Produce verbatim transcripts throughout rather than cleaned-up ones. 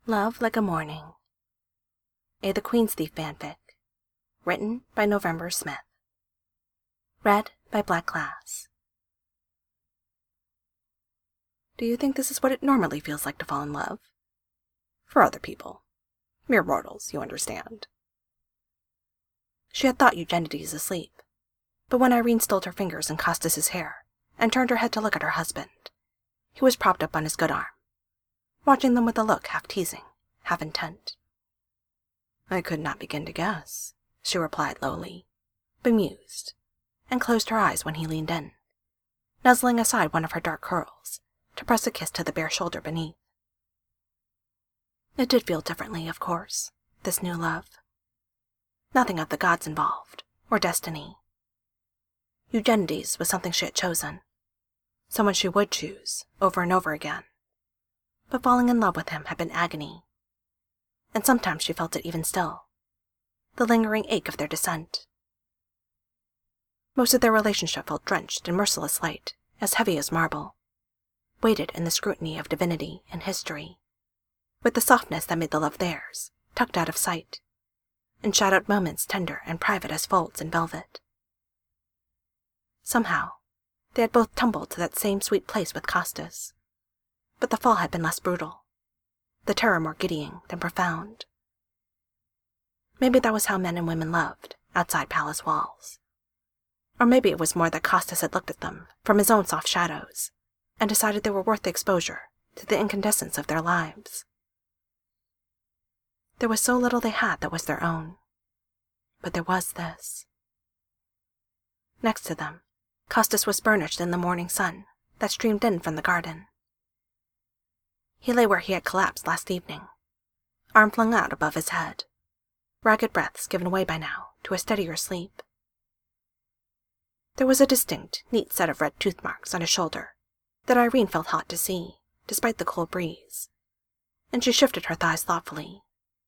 Love Like a Morning, a The Queen's Thief fanfic, written by November Smith. Read by Black Glass. Do you think this is what it normally feels like to fall in love? For other people. Mere mortals, you understand. She had thought Eugenides asleep, but when Irene stole her fingers in Costas's hair and turned her head to look at her husband, he was propped up on his good arm, watching them with a look half teasing, half intent. I could not begin to guess, she replied lowly, bemused, and closed her eyes when he leaned in, nuzzling aside one of her dark curls to press a kiss to the bare shoulder beneath. It did feel differently, of course, this new love. Nothing of the gods involved, or destiny. Eugenides was something she had chosen, someone she would choose over and over again. But falling in love with him had been agony, and sometimes she felt it even still, the lingering ache of their descent. Most of their relationship felt drenched in merciless light, as heavy as marble, weighted in the scrutiny of divinity and history, with the softness that made the love theirs, tucked out of sight, in shadowed moments tender and private as folds in velvet. Somehow, they had both tumbled to that same sweet place with Costas, but the fall had been less brutal, the terror more giddying than profound. Maybe that was how men and women loved, outside palace walls. Or maybe it was more that Costas had looked at them from his own soft shadows and decided they were worth the exposure to the incandescence of their lives. There was so little they had that was their own, but there was this. Next to them, Costas was burnished in the morning sun that streamed in from the garden. He lay where he had collapsed last evening, arm flung out above his head, ragged breaths given way by now to a steadier sleep. There was a distinct, neat set of red tooth marks on his shoulder that Irene felt hot to see, despite the cold breeze, and she shifted her thighs thoughtfully.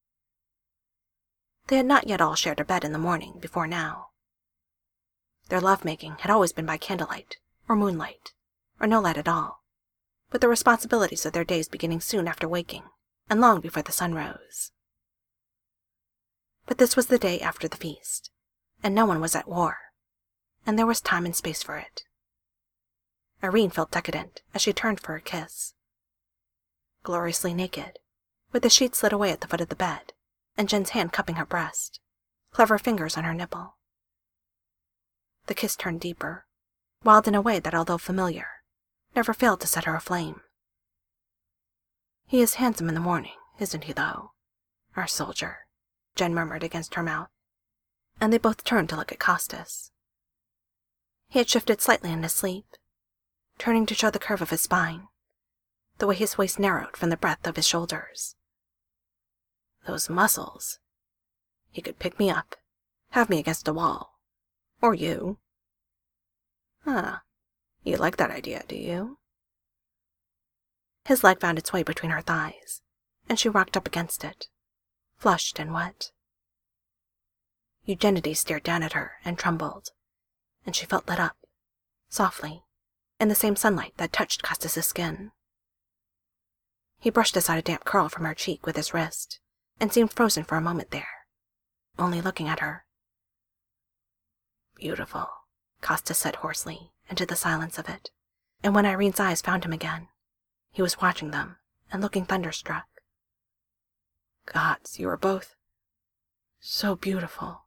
They had not yet all shared a bed in the morning before now. Their love-making had always been by candlelight, or moonlight, or no light at all, with the responsibilities of their days beginning soon after waking, and long before the sun rose. But this was the day after the feast, and no one was at war, and there was time and space for it. Irene felt decadent as she turned for a kiss. Gloriously naked, with the sheets slid away at the foot of the bed, and Jen's hand cupping her breast, clever fingers on her nipple. The kiss turned deeper, wild in a way that, although familiar, never failed to set her aflame. He is handsome in the morning, isn't he, though? Our soldier, Jen murmured against her mouth, and they both turned to look at Costas. He had shifted slightly in his sleep, turning to show the curve of his spine, the way his waist narrowed from the breadth of his shoulders. Those muscles. He could pick me up, have me against a wall. Or you. Ah, you like that idea, do you? His leg found its way between her thighs, and she rocked up against it, flushed and wet. Eugenides stared down at her and trembled, and she felt lit up, softly, in the same sunlight that touched Costas's skin. He brushed aside a damp curl from her cheek with his wrist, and seemed frozen for a moment there, only looking at her. Beautiful, Costas said hoarsely into the silence of it, and when Irene's eyes found him again, he was watching them and looking thunderstruck. Gods, you are both so beautiful.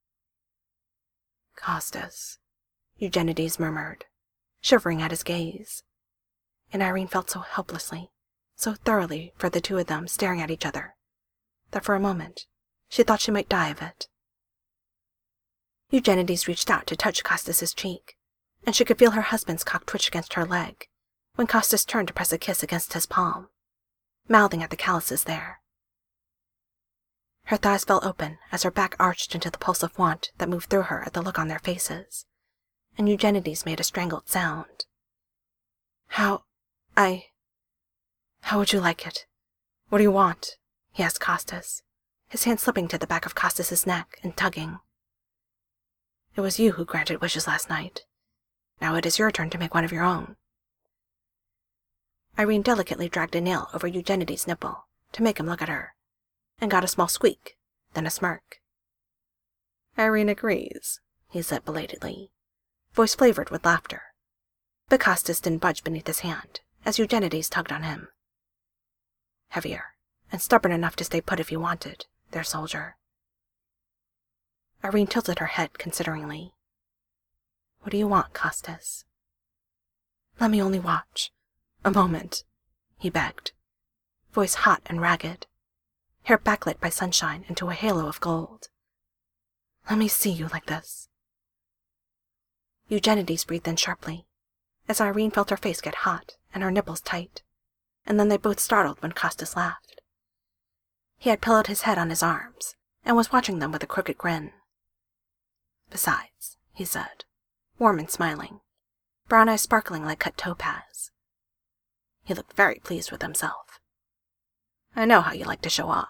Costas, Eugenides murmured, shivering at his gaze, and Irene felt so helplessly, so thoroughly for the two of them staring at each other, that for a moment she thought she might die of it. Eugenides reached out to touch Costas's cheek, and she could feel her husband's cock twitch against her leg when Costas turned to press a kiss against his palm, mouthing at the calluses there. Her thighs fell open as her back arched into the pulse of want that moved through her at the look on their faces, and Eugenides made a strangled sound. How... I... How would you like it? What do you want? He asked Costas, his hand slipping to the back of Costas's neck and tugging. It was you who granted wishes last night. Now it is your turn to make one of your own. Irene delicately dragged a nail over Eugenides' nipple to make him look at her, and got a small squeak, then a smirk. "Irene agrees," he said belatedly, voice flavored with laughter. But Costas didn't budge beneath his hand, as Eugenides tugged on him. Heavier, and stubborn enough to stay put if he wanted, their soldier. Irene tilted her head consideringly. "What do you want, Costas?" "Let me only watch. A moment," he begged, voice hot and ragged, hair backlit by sunshine into a halo of gold. "Let me see you like this." Eugenides breathed in sharply, as Irene felt her face get hot and her nipples tight, and then they both startled when Costas laughed. He had pillowed his head on his arms and was watching them with a crooked grin. "Besides," he said, warm and smiling, brown eyes sparkling like cut topaz. He looked very pleased with himself. "I know how you like to show off."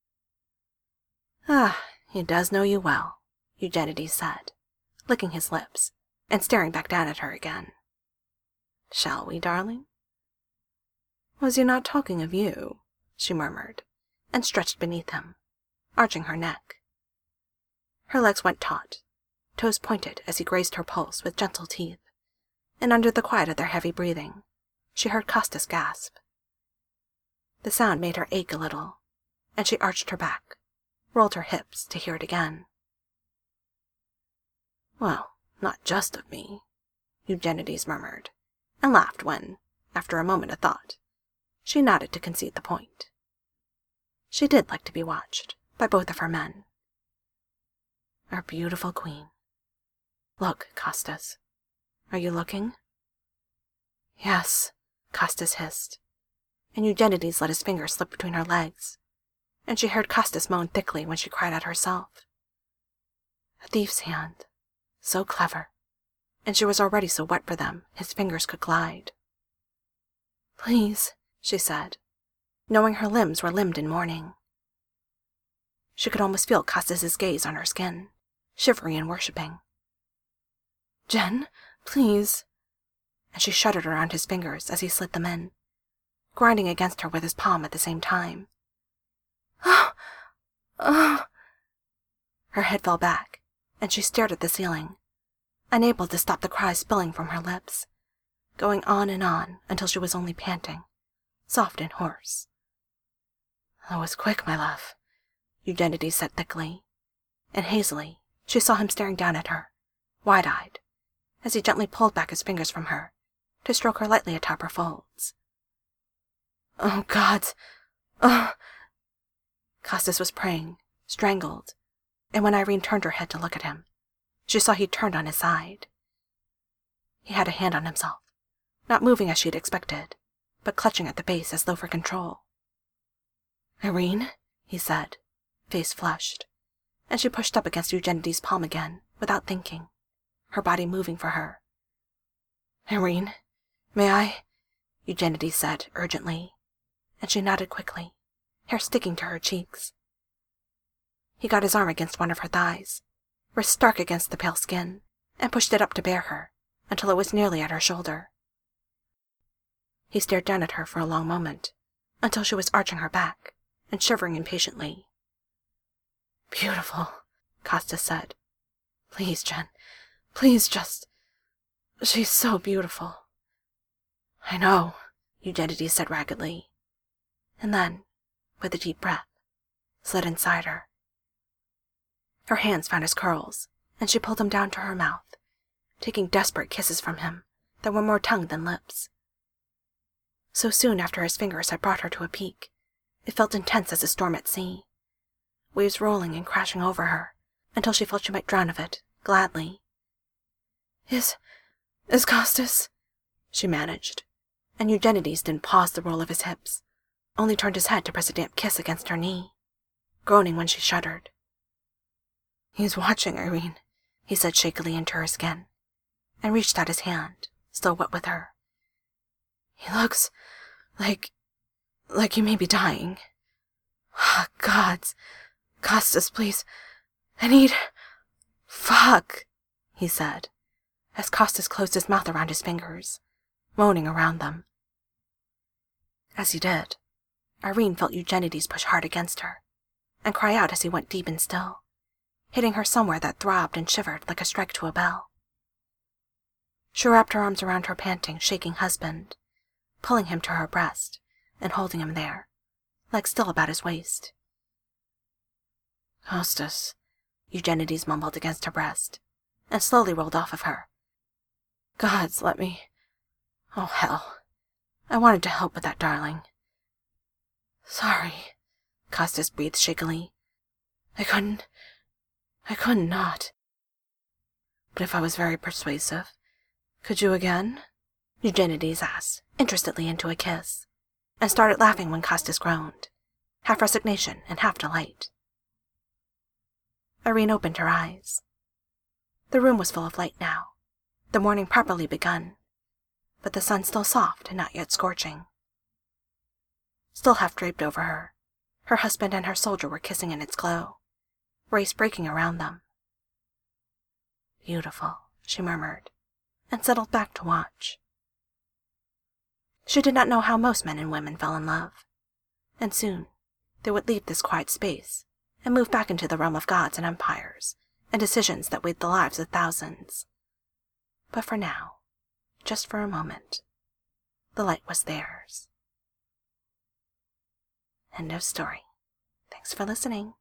"Ah, he does know you well," Eugenides said, licking his lips and staring back down at her again. "Shall we, darling?" "Was he not talking of you?" she murmured, and stretched beneath him, arching her neck. Her legs went taut, toes pointed as he grazed her pulse with gentle teeth, and under the quiet of their heavy breathing, she heard Costas gasp. The sound made her ache a little, and she arched her back, rolled her hips to hear it again. "Well, not just of me," Eugenides murmured, and laughed when, after a moment of thought, she nodded to concede the point. She did like to be watched by both of her men. Our beautiful queen. "Look, Costas. Are you looking?" "Yes," Costas hissed, and Eugenides let his fingers slip between her legs, and she heard Costas moan thickly when she cried out herself. A thief's hand. So clever, and she was already so wet for them his fingers could glide. "Please," she said, knowing her limbs were limbed in mourning. She could almost feel Costas's gaze on her skin, shivery and worshipping. "Jen, please," and she shuddered around his fingers as he slid them in, grinding against her with his palm at the same time. "Oh! Oh!" Her head fell back, and she stared at the ceiling, unable to stop the cries spilling from her lips, going on and on until she was only panting, soft and hoarse. "That was quick, my love," Eugenides said thickly, and hazily she saw him staring down at her, wide-eyed, as he gently pulled back his fingers from her to stroke her lightly atop her folds. "Oh, God! Oh!" Costas was praying, strangled, and when Irene turned her head to look at him, she saw he'd turned on his side. He had a hand on himself, not moving as she'd expected, but clutching at the base as though for control. "Irene?" he said, face flushed, and she pushed up against Eugenides' palm again, without thinking, her body moving for her. "Irene, may I?" Eugenides said urgently, and she nodded quickly, hair sticking to her cheeks. He got his arm against one of her thighs, wrist stark against the pale skin, and pushed it up to bear her, until it was nearly at her shoulder. He stared down at her for a long moment, until she was arching her back and shivering impatiently. "Beautiful," Costas said. "Please, Jen, please just... She's so beautiful." "I know," Eugenides said raggedly, and then, with a deep breath, slid inside her. Her hands found his curls, and she pulled him down to her mouth, taking desperate kisses from him that were more tongue than lips. So soon after his fingers had brought her to a peak, it felt intense as a storm at sea, waves rolling and crashing over her until she felt she might drown of it, gladly. Is... is Costas?" she managed, and Eugenides didn't pause the roll of his hips, only turned his head to press a damp kiss against her knee, groaning when she shuddered. "He's watching, Irene," he said shakily into her skin, and reached out his hand, still wet with her. "He looks like... like he may be dying. Ah, gods! Costas, please. I need... Fuck!" he said, as Costas closed his mouth around his fingers, moaning around them. As he did, Irene felt Eugenides push hard against her, and cry out as he went deep and still, hitting her somewhere that throbbed and shivered like a strike to a bell. She wrapped her arms around her panting, shaking husband, pulling him to her breast and holding him there, legs still about his waist. "Costas," Eugenides mumbled against her breast, and slowly rolled off of her. "Gods, let me... Oh, hell. I wanted to help with that, darling." "Sorry," Costas breathed shakily. I couldn't... I couldn't not. But if I was very persuasive, could you again?" Eugenides asked, interestedly into a kiss, and started laughing when Costas groaned, half resignation and half delight. Irene opened her eyes. The room was full of light now, the morning properly begun, but the sun still soft and not yet scorching. Still half draped over her, her husband and her soldier were kissing in its glow, rays breaking around them. "Beautiful," she murmured, and settled back to watch. She did not know how most men and women fell in love, and soon they would leave this quiet space and move back into the realm of gods and empires and decisions that weighed the lives of thousands. But for now, just for a moment, the light was theirs. End of story. Thanks for listening.